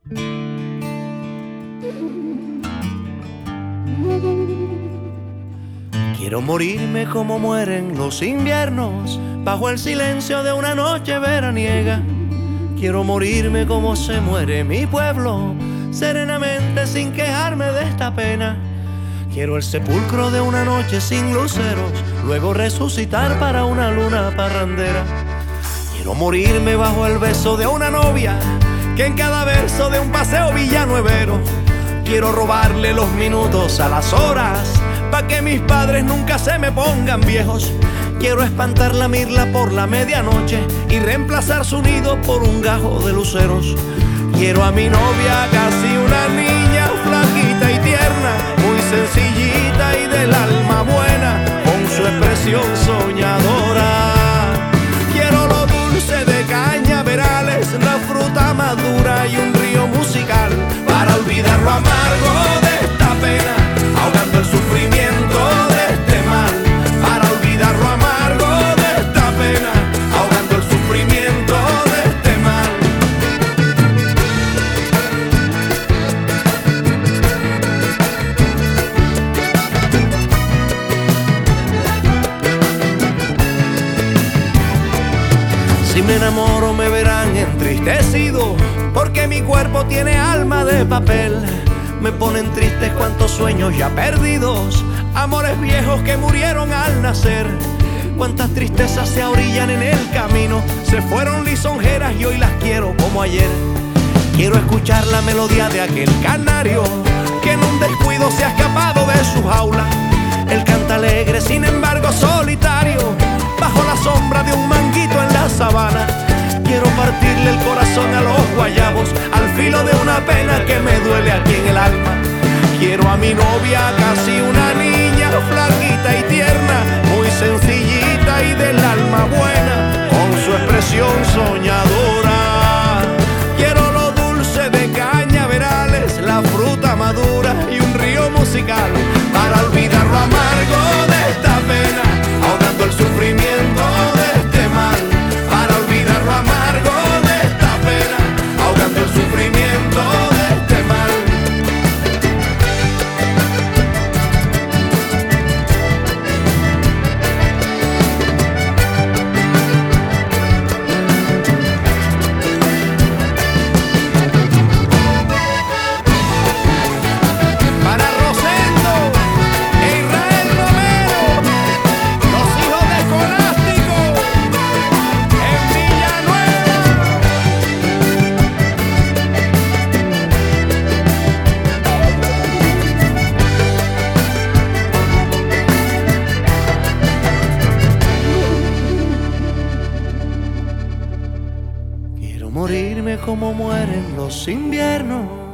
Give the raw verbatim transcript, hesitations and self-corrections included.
Quiero morirme como mueren los inviernos, bajo el silencio de una noche veraniega. Quiero morirme como se muere mi pueblo, serenamente sin quejarme de esta pena. Quiero el sepulcro de una noche sin luceros, luego resucitar para una luna parrandera. Quiero morirme bajo el beso de una novia, que en cada verso de un paseo villanuevero. Quiero robarle los minutos a las horas, pa' que mis padres nunca se me pongan viejos. Quiero espantar la mirla por la medianoche y reemplazar su nido por un gajo de luceros. Quiero a mi novia casi una niña, flaquita y tierna, muy sencillita y del alma buena, con su expresión soñadora. Quiero lo dulce de cañaverales, la fruta madura y un río musical, para olvidar lo amargo de esta pena, ahogando el sufrimiento de este mal. Para olvidar lo amargo de esta pena, ahogando el sufrimiento de este mal. Si me enamoro me verán entristecido, porque mi cuerpo tiene alma de papel. Me ponen tristes cuantos sueños ya perdidos, amores viejos que murieron al nacer. Cuántas tristezas se ahorillan en el camino, se fueron lisonjeras y hoy las quiero como ayer. Quiero escuchar la melodía de aquel canario, que en un descuido se ha escapado de su jaula. Él canta alegre, sin embargo solitario, bajo la sombra de un manguito en la sabana. Quiero partirle el corazón a los guayabos, al filo de una pena que me duele aquí en el alma. Quiero a mi novia casi una niña, flaquita y tierna, muy sencillita y del alma buena, con su expresión soñadora. Quiero lo dulce de cañaverales, la fruta madura y un río musical, para olvidar lo amargo de esta pena, ahogando el sufrimiento de este mal. Para olvidar lo amargo de esta pena, ahogando el sufrimiento de este mal. Para Rosendo e Israel Romero, los hijos de Escolástico, en Villanueva. Quiero morirme como mueren los inviernos,